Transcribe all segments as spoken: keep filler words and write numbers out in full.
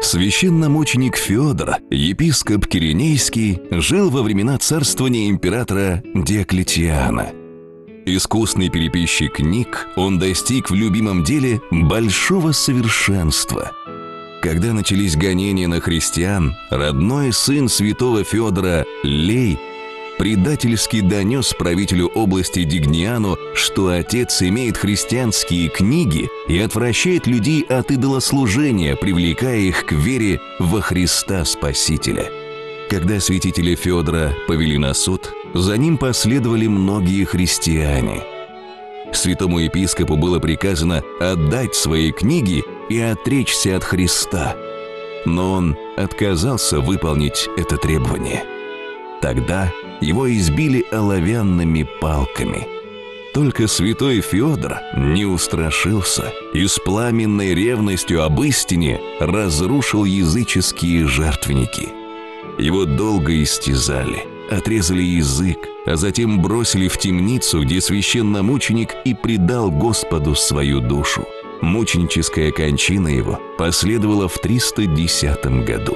Священномученик Феодор, епископ Киренейский, жил во времена царствования императора Диоклетиана. Искусный переписчик книг, он достиг в любимом деле большого совершенства. Когда начались гонения на христиан, родной сын святого Феодора Лей предательски донес правителю области Дигниану, что отец имеет христианские книги и отвращает людей от идолослужения, привлекая их к вере во Христа Спасителя. Когда святителя Феодора повели на суд, за ним последовали многие христиане. Святому епископу было приказано отдать свои книги и отречься от Христа, но он отказался выполнить это требование. Тогда его избили оловянными палками. Только святой Феодор не устрашился и с пламенной ревностью об истине разрушил языческие жертвенники. Его долго истязали, отрезали язык, а затем бросили в темницу, где священномученик и предал Господу свою душу. Мученическая кончина его последовала в триста десятом году.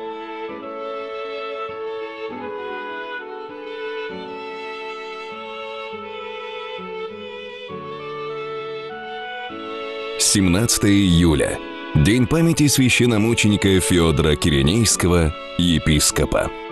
семнадцатое июля. День памяти священномученика Феодора Киренейского, епископа.